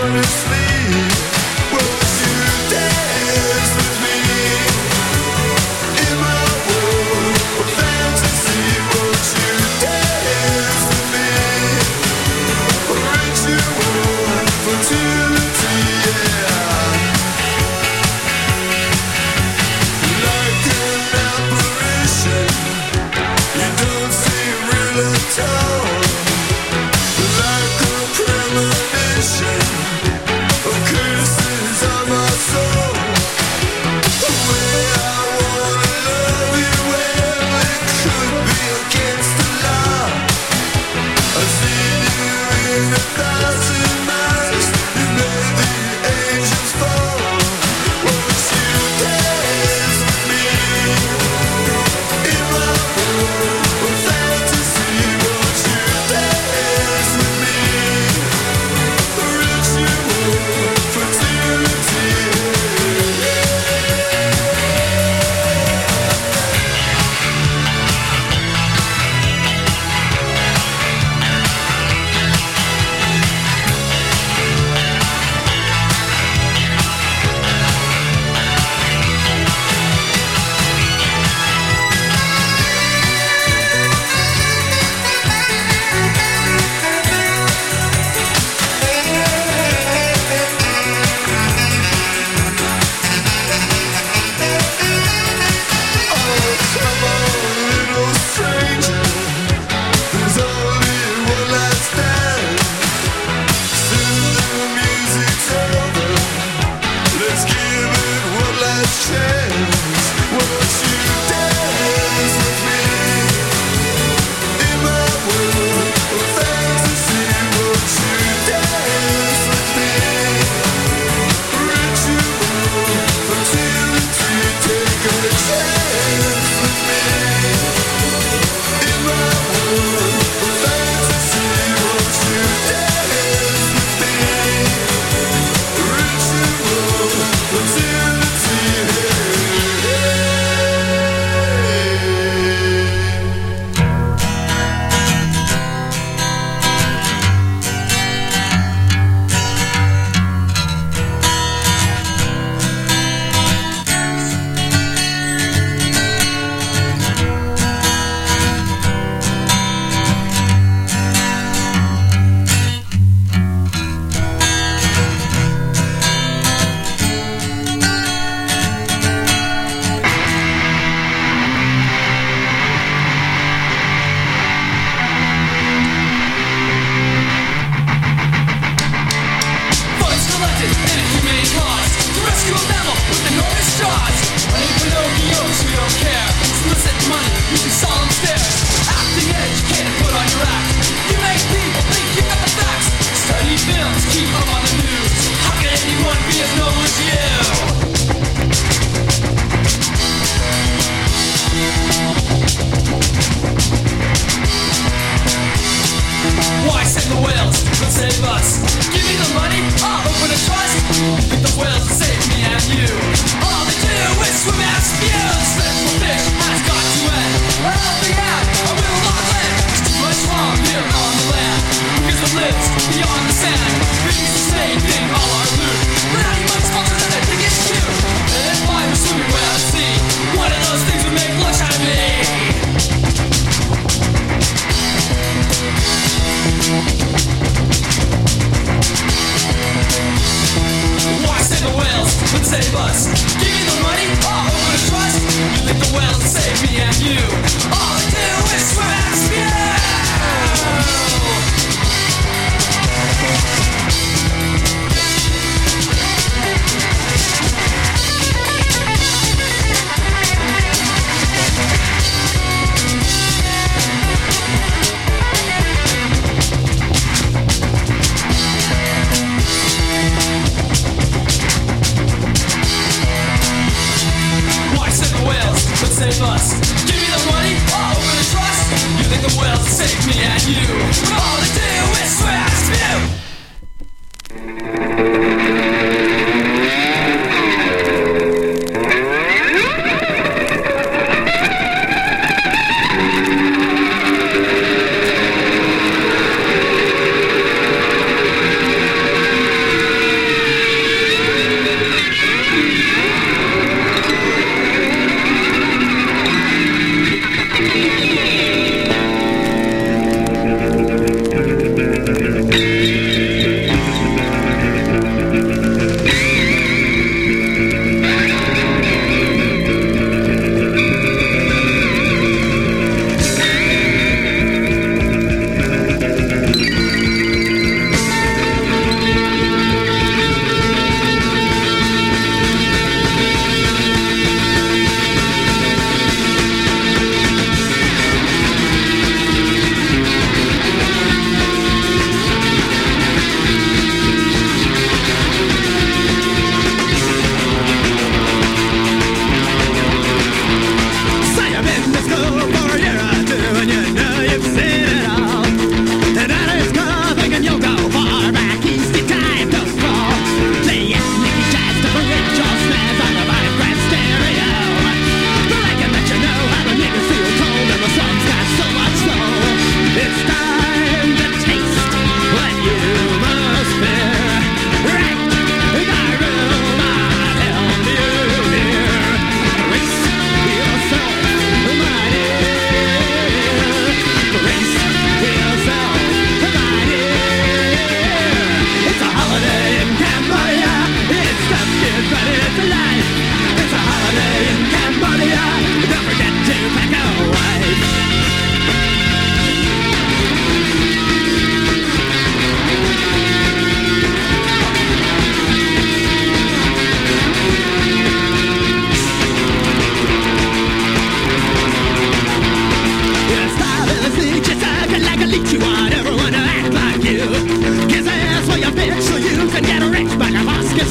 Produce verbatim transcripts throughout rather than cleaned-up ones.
save us. Give me the money.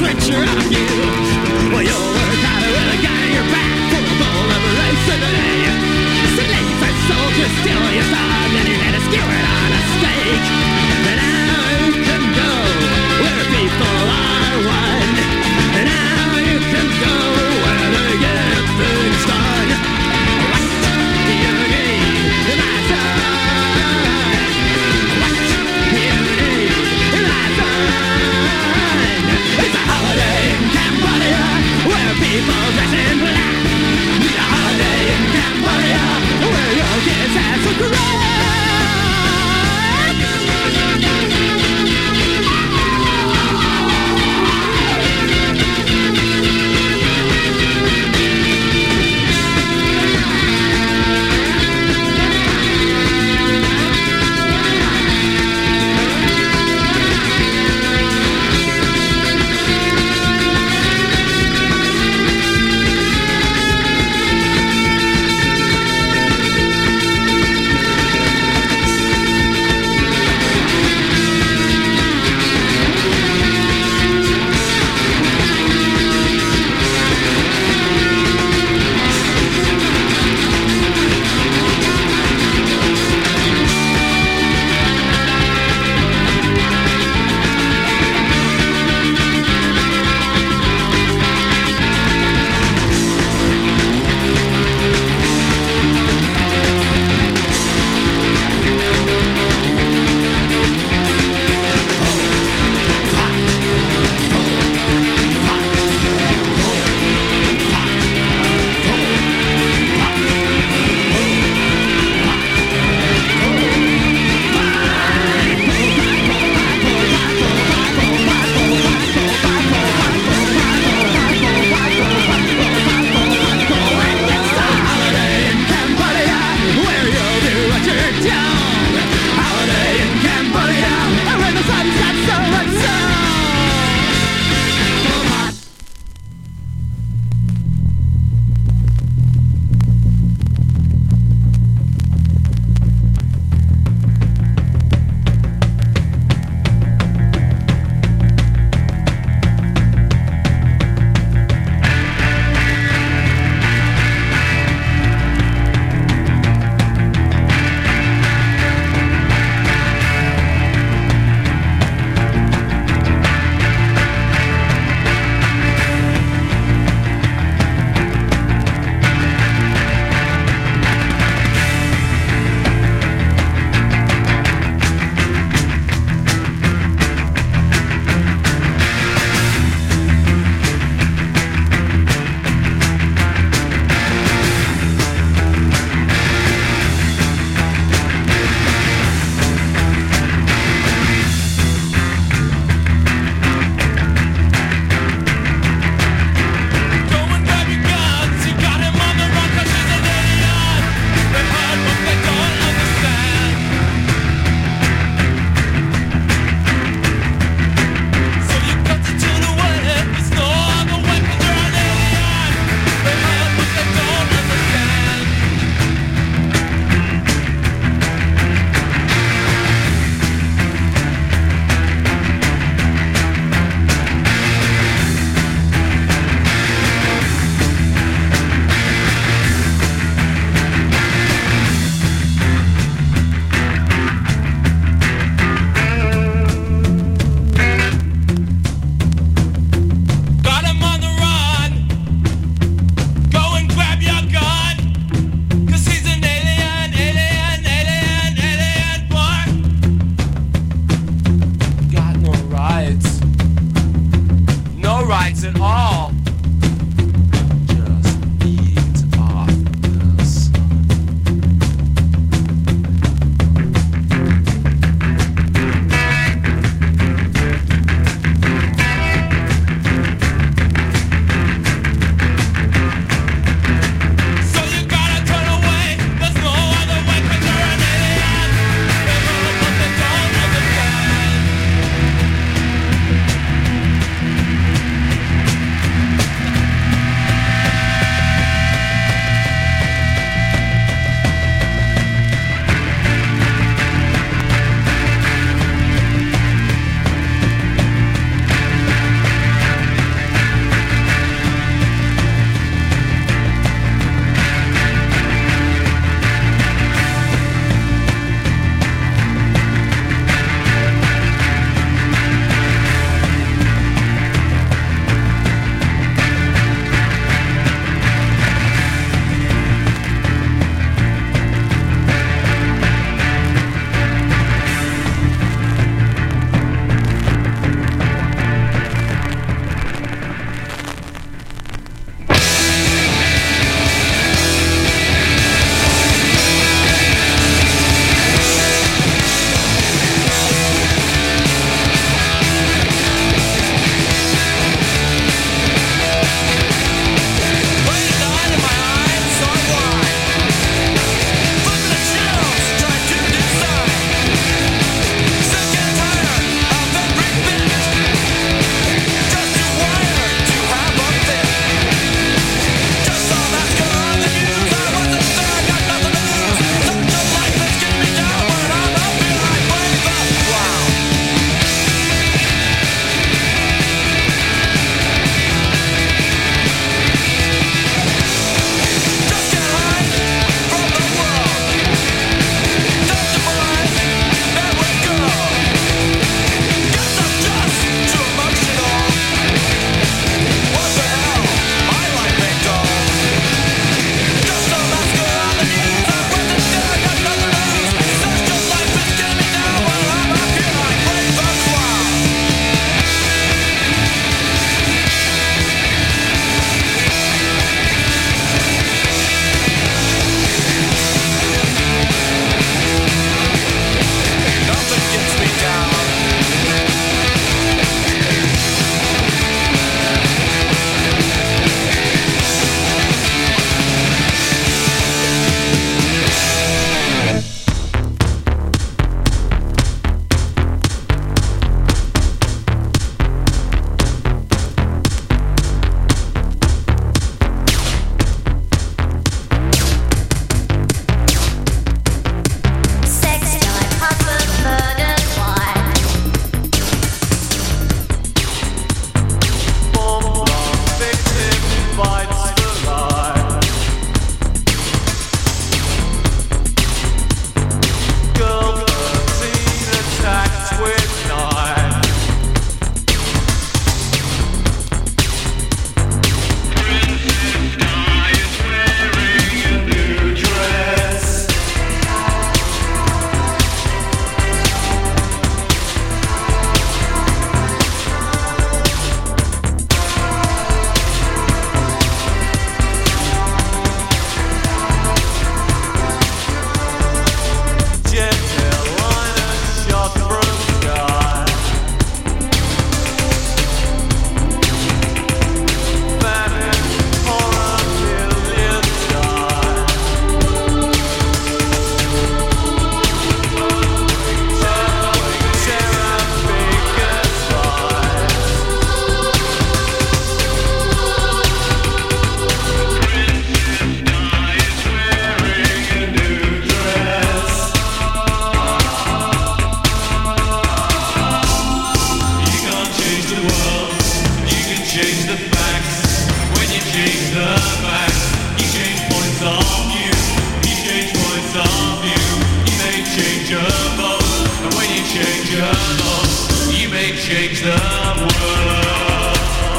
picture of you. Well, you'll work harder with a gun in your back for a bowl of rice in the day. Some lazy soldiers steal your son and you let us skewer it on a stake. And now you can go where people are one. And now you can go where they get things done. What do you need, my son? What do you need, my son? It's a holiday in Cambodia where people dress in black. Need a holiday in Cambodia where your kids have some crack. change the world.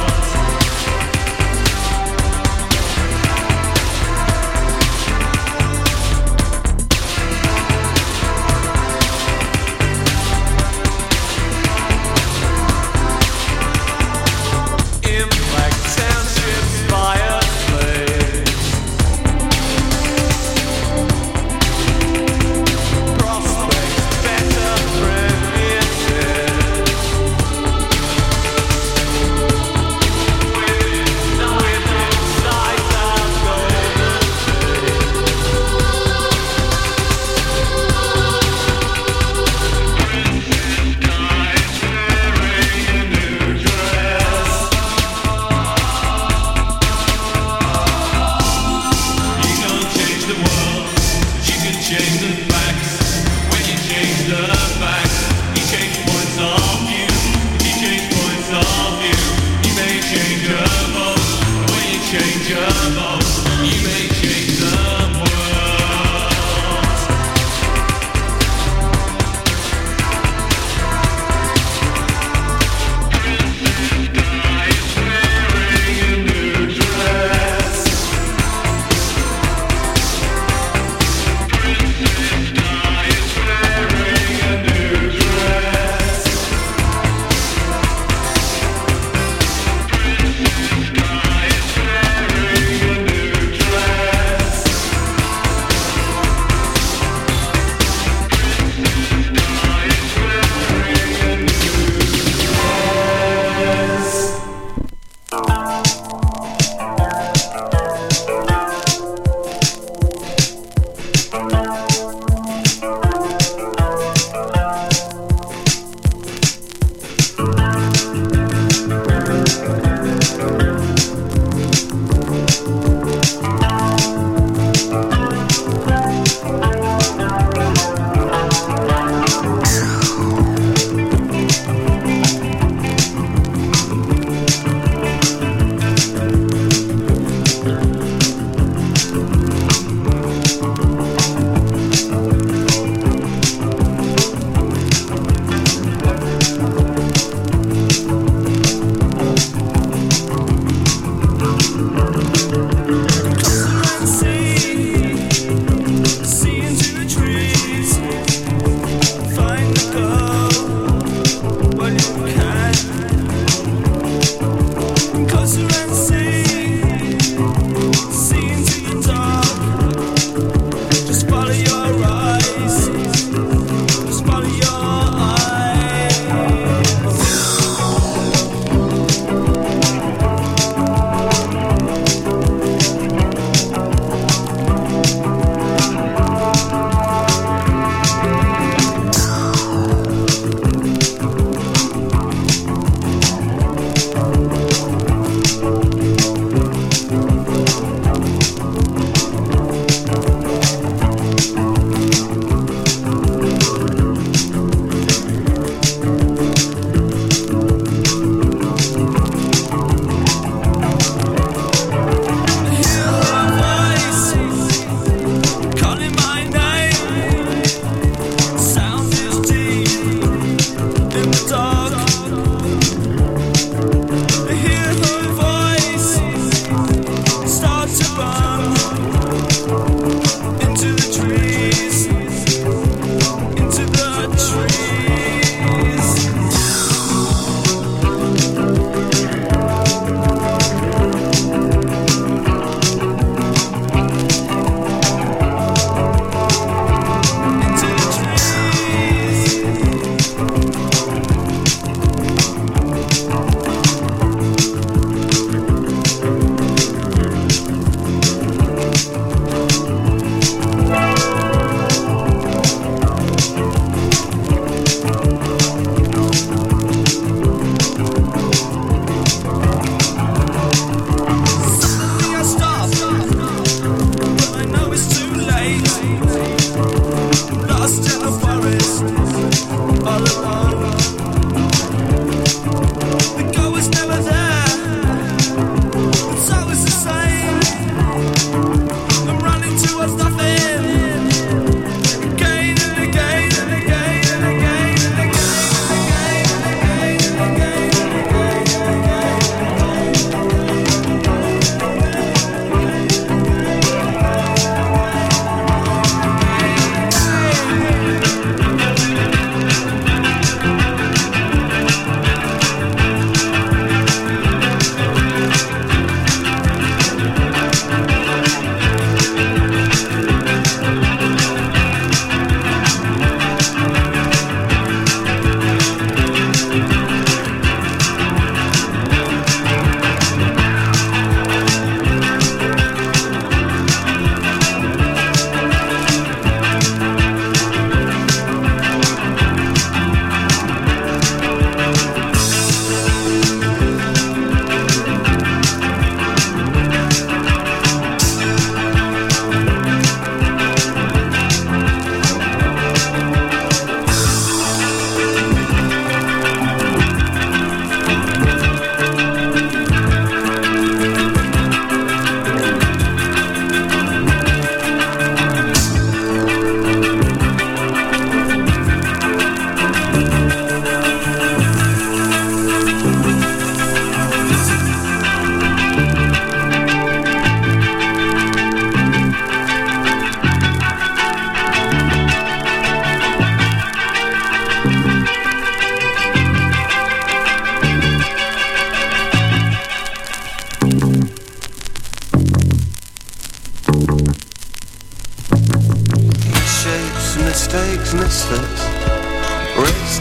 In Black Township's fireplace, prospects better premises.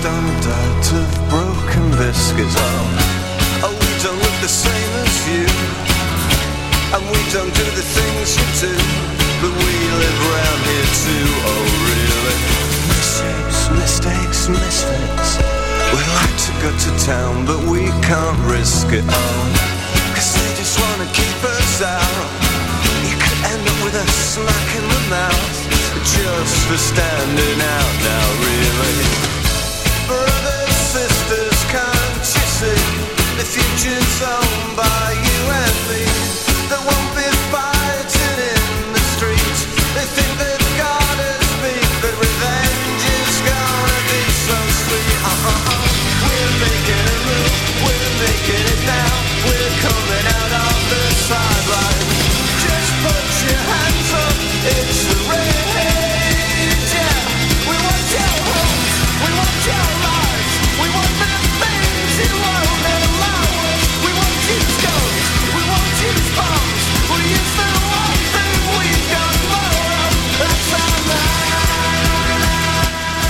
don't doubt of broken biscuits. Oh, oh, we don't look the same as you, and we don't do the things you do, but we live around here too. Oh, really? Misshapes, mistakes, misfits. We like to go to town, but we can't risk it. Oh, cause they just wanna keep us out. You could end up with a smack in the mouth just for standing out now, really. Brothers, sisters, can't you see? The future's owned by you and me. There won't be fighting in the streets. They think they've got us beat, but revenge is gonna be so sweet. Uh-uh-uh. We're making a move, we're making it now. We're coming out of the sideline. Just put your hands up, it's the rage, yeah. We want your homes, we want your lives. We want the things you won't allow us. We won't use guns, we won't use bombs. We use the one thing we've got more of. That's our lives.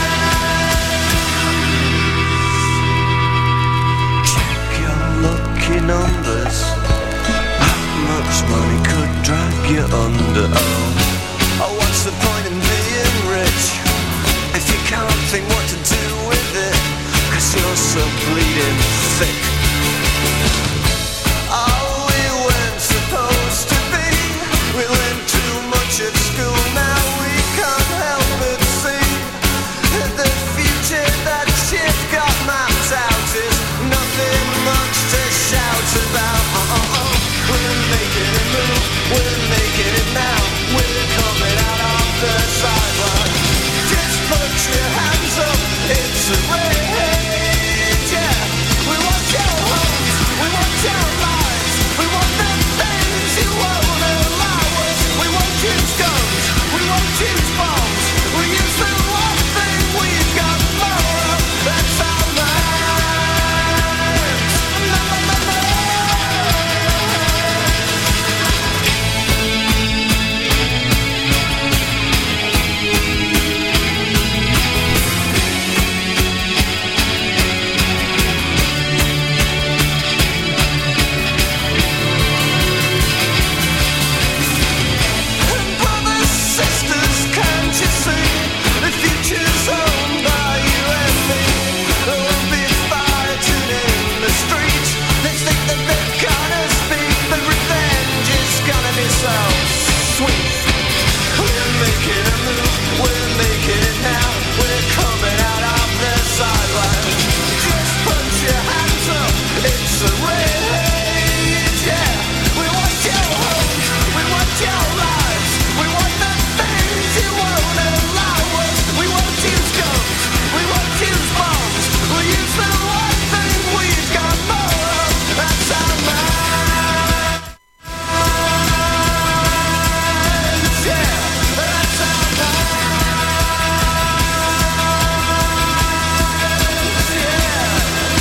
Check your lucky numbers. How much money could drag you under? Oh, oh, what's the point in being rich if you can't think what to do with it? Cause you're so bleeding thick. Oh, we weren't supposed to be. We learned too much at school. Now we can't help but see the future that you've got mapped out is nothing much to shout about. Uh-uh-uh. We're making a move, we're making it now. We're coming out of the sideline. Just put your hands up, it's a rage, yeah. We want your homes, we want your lives. We want the things you won't allow us. We won't use guns, we won't use bombs. We use the one thing we've got more of. That's our lives. La, la, la, la. Brothers, sisters, can't you see? The future's owned by you and me. There won't be fighting in the streets. They think that they've got us beat, but revenge is gonna be so sweet. We're making a move, we're making it now. We're coming out of the sideline. Just put your hands up, it's a rage, yeah. We want your homes, we want your lives. We want the things you won't allow us. We won't use guns, we won't use bombs. We'll use the one thing we've got more of. That's our lives, yeah. That's our lives, yeah.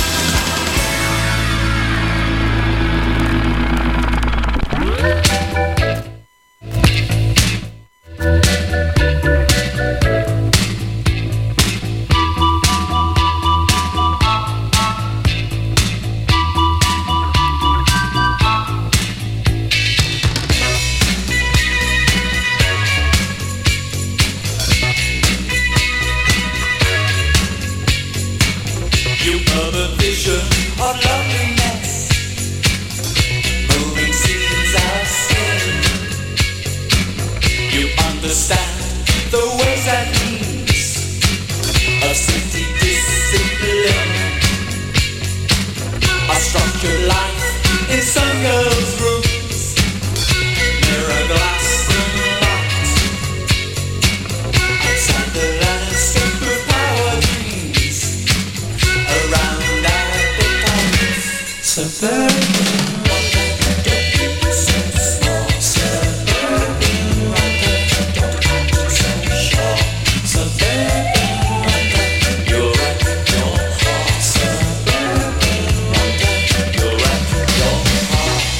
You are the vision of loveliness, moving scenes of sin. You understand the ways and means of city discipline. I structure life in some girls' rooms, mirror glass and light. Outside the landscape of power dreams, around our becomes suburban wonder, so small, suburban wonder, so sure, suburban wonder, you're at your heart, suburban wonder, you're at your heart.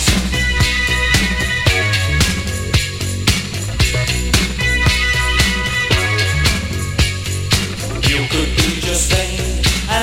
You could be just vain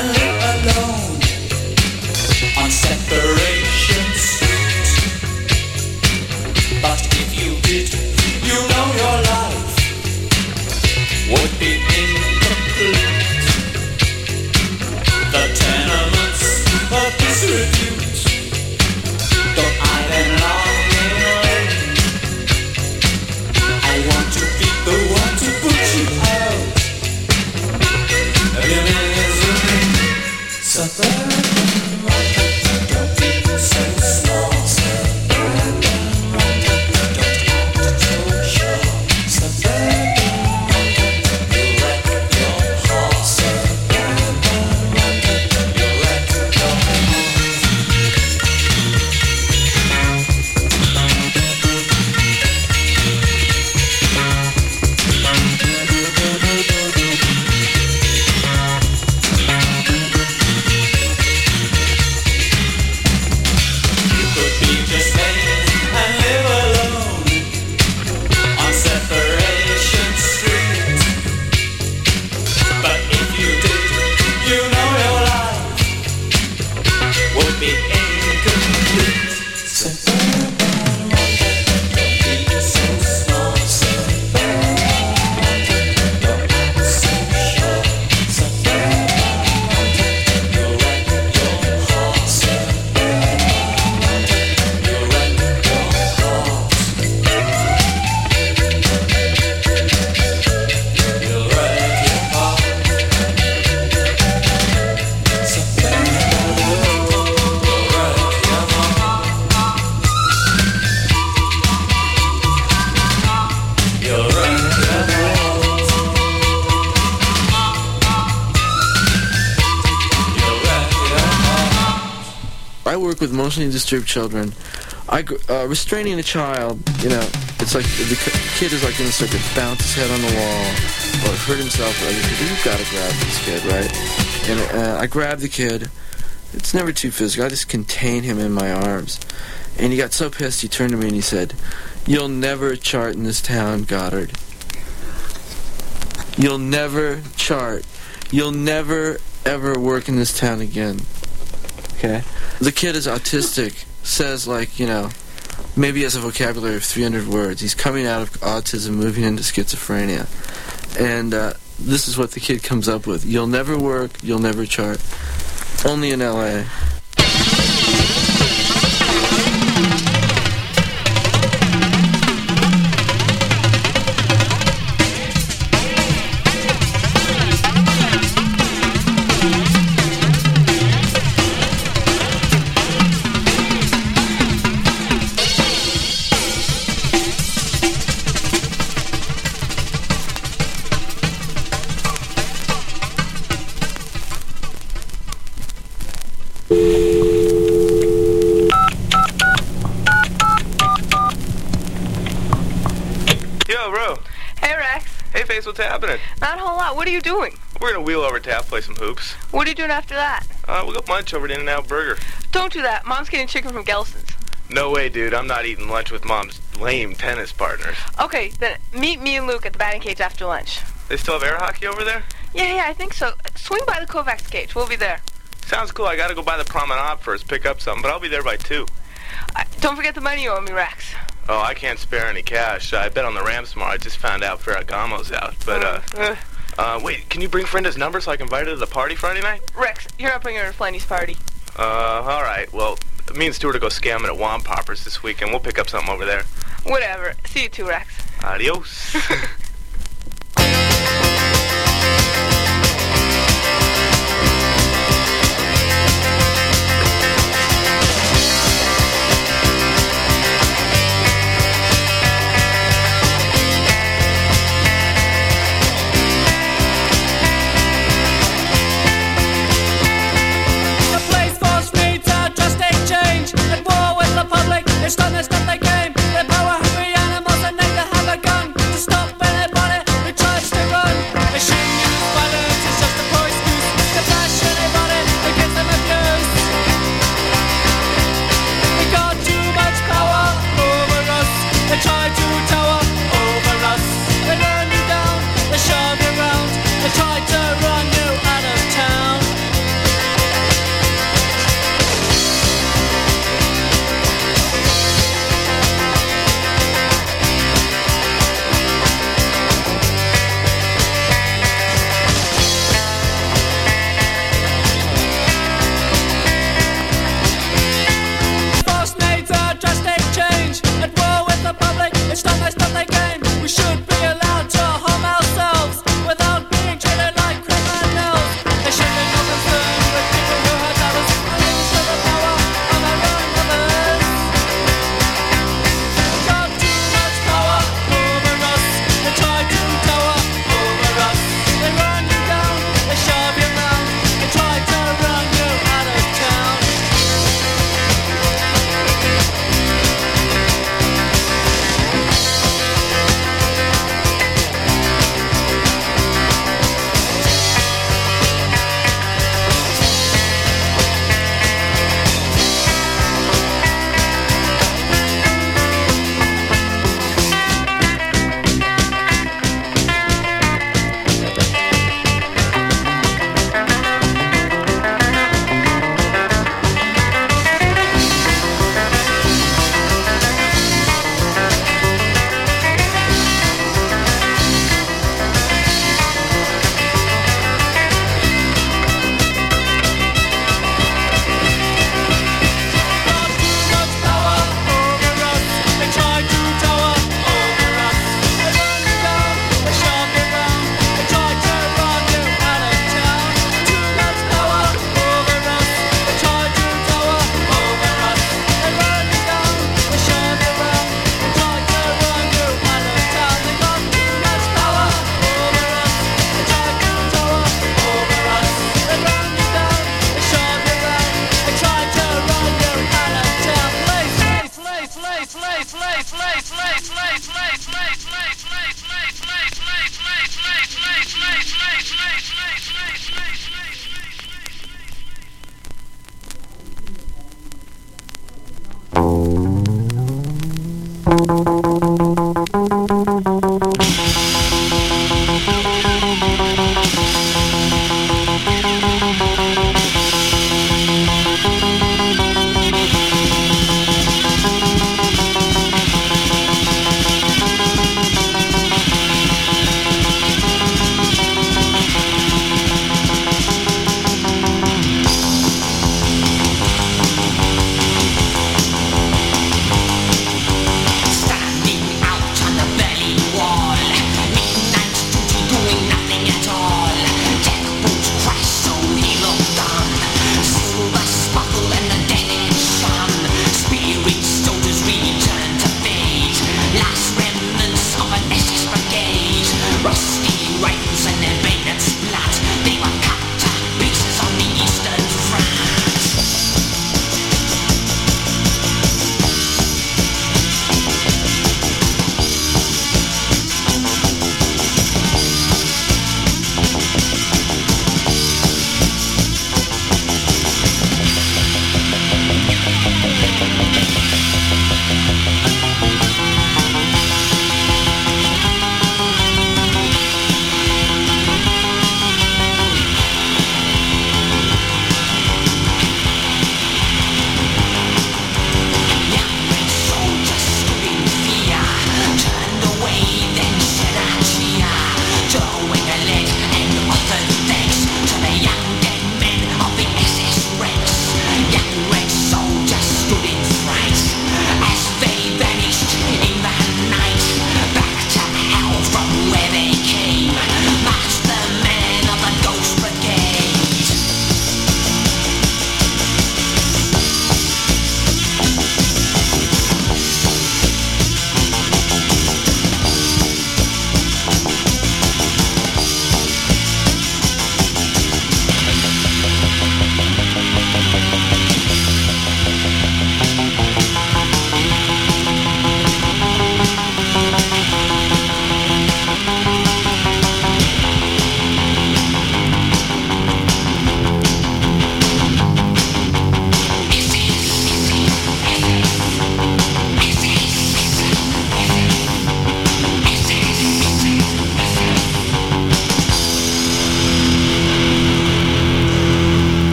with emotionally disturbed children. I uh, restraining a child, you know, it's like the kid is like going to start to bounce his head on the wall or hurt himself or anything. You've got to grab this kid, right? And uh, I grab the kid. It's never too physical. I just contain him in my arms. And he got so pissed, he turned to me and he said, "You'll never chart in this town, Goddard. You'll never chart. You'll never, ever work in this town again." Okay? The kid is autistic, says like, you know, maybe he has a vocabulary of three hundred words. He's coming out of autism, moving into schizophrenia. And uh, this is what the kid comes up with. You'll never work, you'll never chart. Only in L A What's happening? Not a whole lot. What are you doing? We're gonna wheel over to Tap, play some hoops. What are you doing after that? Uh, we'll go lunch over to In-N-Out Burger. Don't do that. Mom's getting chicken from Gelson's. No way, dude. I'm not eating lunch with Mom's lame tennis partners. Okay, then meet me and Luke at the batting cage after lunch. They still have air hockey over there? Yeah, yeah, I think so. Swing by the Kovacs cage. We'll be there. Sounds cool. I gotta go by the promenade first, pick up something, but I'll be there by two. Uh, don't forget the money you owe me, Rex. Oh, I can't spare any cash. I bet on the Rams tomorrow. I just found out Ferragamo's out. But, uh, uh, uh, wait, can you bring Frenda's number so I can invite her to the party Friday night? Rex, you're not bringing her to Flanny's party. Uh, all right. Well, me and Stuart will go scamming at Wom Poppers this weekend. We'll pick up something over there. Whatever. See you too, Rex. Adios. It's done, it's done, they came. They're power hungry animals and they have a gun to stop and Thank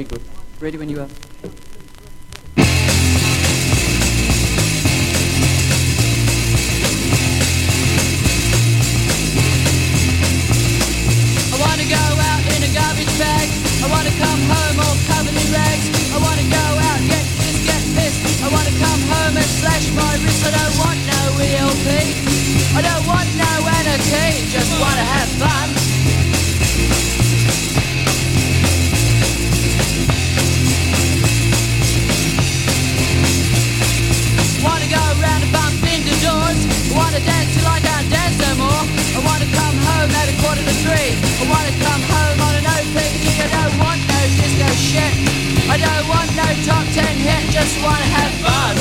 Very good. Ready when you are. I wanna go out in a garbage bag. I wanna come home all covered in rags. I wanna go out, get pissed, get pissed. I wanna come home and slash my wrist. I don't want no E L P. I don't want no anarchy. Just wanna have fun. Wanna go around and bump into doors. I wanna dance till I can't dance no more. I wanna come home at a quarter to three. I wanna come home on an O P E. I don't want no disco shit. I don't want no top ten hit. Just wanna have fun.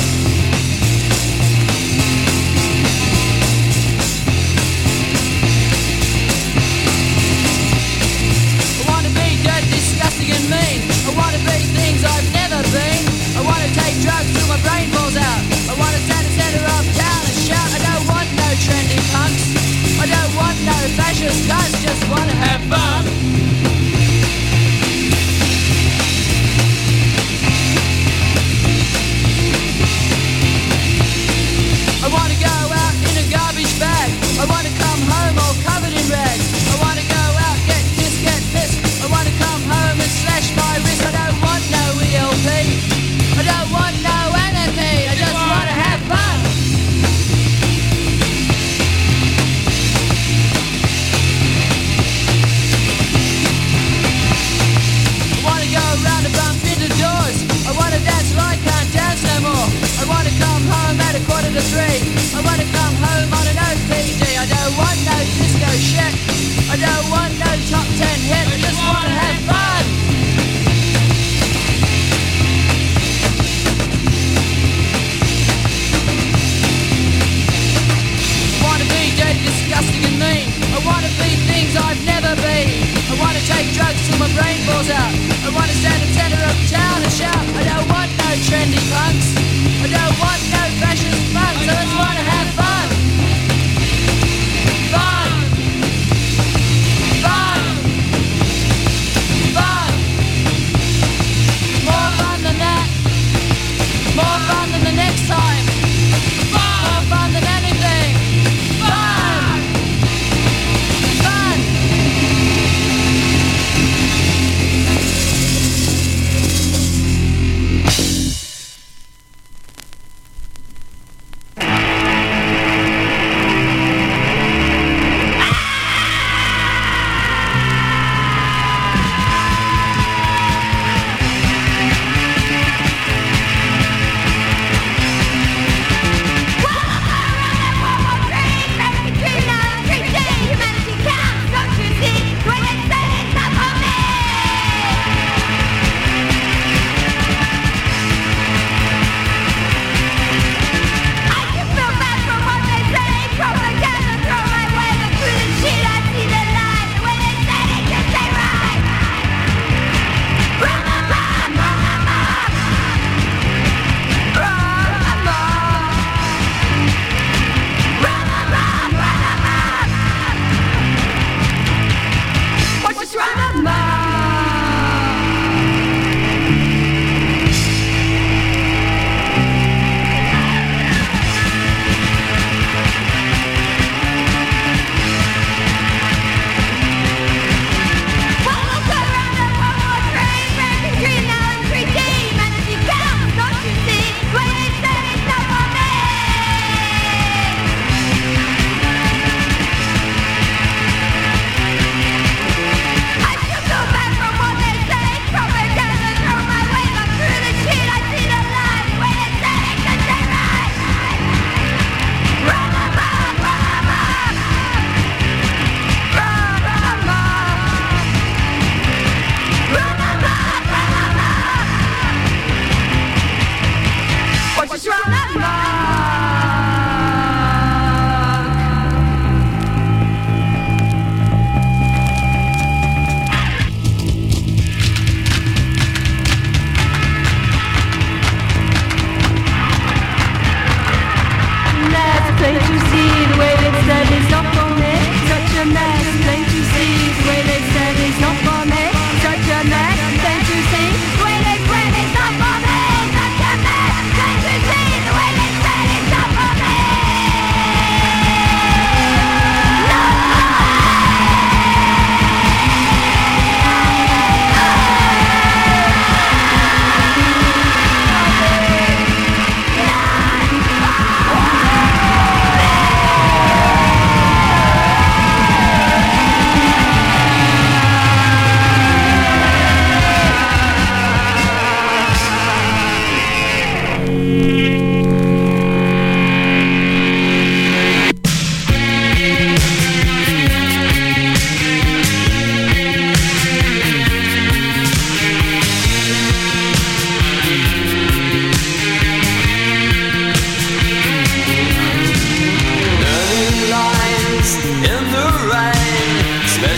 I wanna be dirty, disgusting and mean. I wanna be things I've never been. I wanna take drugs till my brain falls out. I wanna stand the center of town and shout. I don't want no trendy punks. I don't want no fascist guys. Just wanna have fun. I wanna go out in a garbage bag. I wanna come home all covered in rags. I wanna go out, get pissed, get pissed. I wanna come home and slash my wrist. I don't want no E L P. I don't want no anarchy. I just wanna have fun.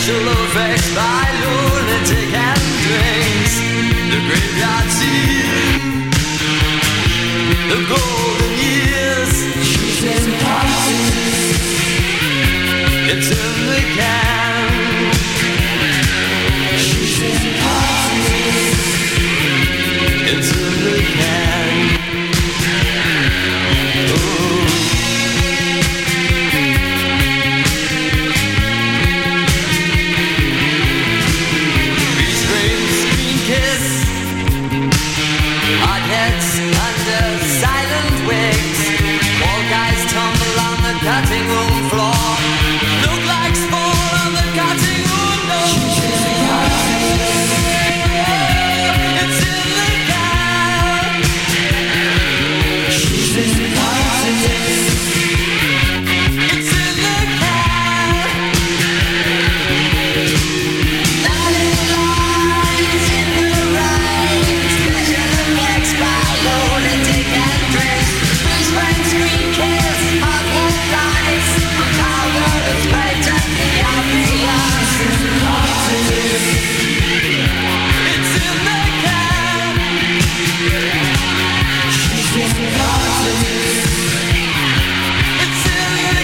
special effects by lunatic and drinks. The graveyard scene, the golden years. She's in parties. It's in the can. She's in parties. It's in the can. Ooh. Restrained screen kiss. Hot heads under silent wigs. All guys tumble on the cutting room floor. Look like fall on the cutting room door. It's in the can. She's in the politics. It's in the can. Lighting lights in the rain. Special effects by lunatic and drinks. Freeze-frame screen kiss. Hot wood guys. Powder is baked at the obvious. It's in the can. She's in the politics. It's in the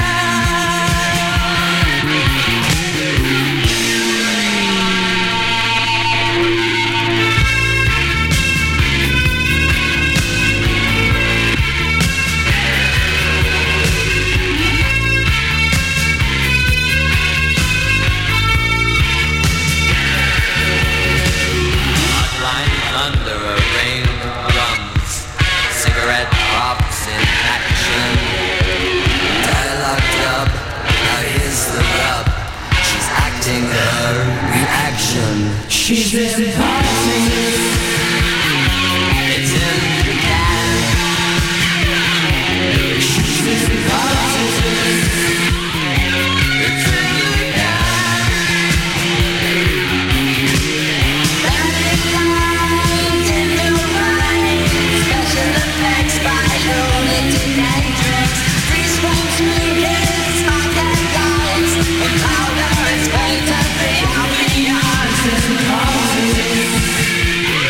Lying under a rain of drums, cigarette pops in action. Dialogue dub, now here's the rub. She's acting her reaction. She's in politics. It's in the can. She's in politics. It's in the can. Lighting lights in the rain. Special effects by lunatic and drinks. Freeze-frame screen kiss, hot and lights. The powder is painted the ambiance. It's in politics.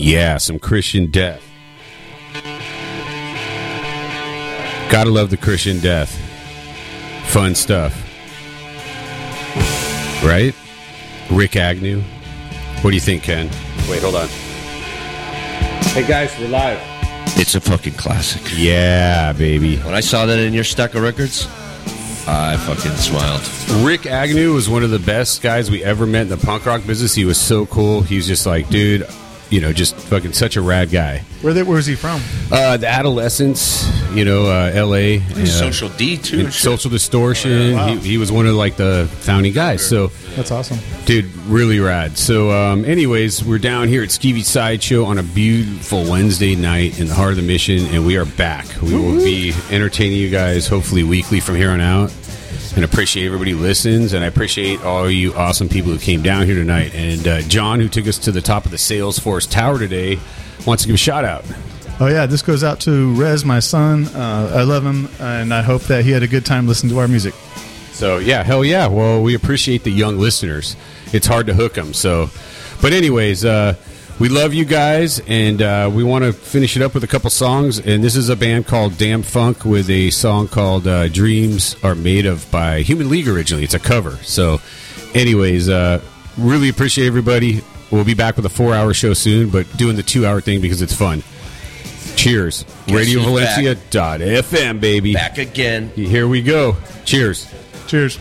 Yeah, some Christian Death. Gotta love the Christian Death. Fun stuff. Right? Rick Agnew. What do you think, Ken? Wait, hold on. Hey, guys, we're live. It's a fucking classic. Yeah, baby. When I saw that in your stack of records, I fucking smiled. Rick Agnew was one of the best guys we ever met in the punk rock business. He was so cool. He was just like, dude, you know, just fucking such a rad guy. Where they, where was he from? Uh, the Adolescents, you know, uh, L A Uh, Social D, too. Social Distortion. Wow. He, he was one of, like, the founding guys. So, That's awesome. dude, really rad. So, um, anyways, we're down here at Skeevy's Sideshow on a beautiful Wednesday night in the heart of the Mission, and we are back. We will be entertaining you guys, hopefully weekly from here on out. And appreciate everybody who listens, and I appreciate all you awesome people who came down here tonight. And uh, John, who took us to the top of the Salesforce Tower today, wants to give a shout out. Oh, yeah, this goes out to Rez, my son. Uh, I love him, and I hope that he had a good time listening to our music. So, yeah, hell yeah. Well, we appreciate the young listeners. It's hard to hook them. So, but anyways, uh, we love you guys, and uh, we want to finish it up with a couple songs. And this is a band called Damn Funk with a song called uh, Dreams Are Made Of by Human League originally. It's a cover. So, anyways, uh, really appreciate everybody. We'll be back with a four-hour show soon, but doing the two-hour thing because it's fun. Cheers. Guess Radio who's Valencia dot F M, baby. Back again. Here we go. Cheers. Cheers.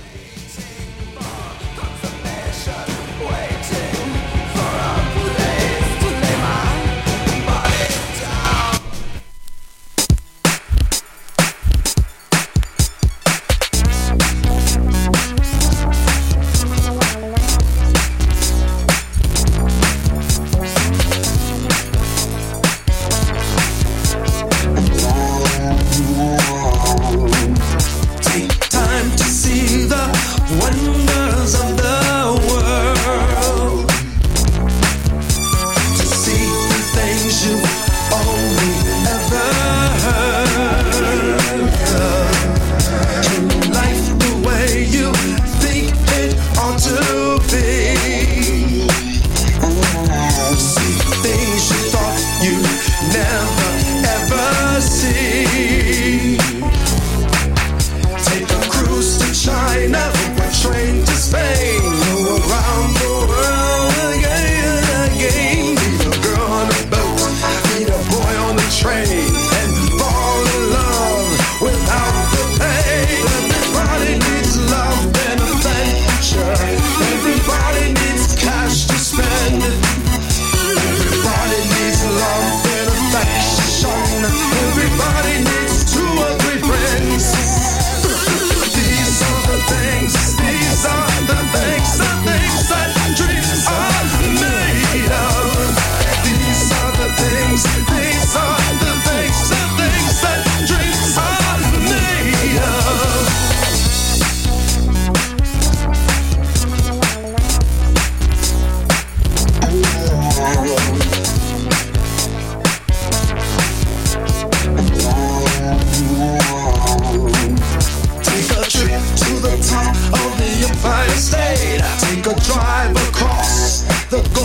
the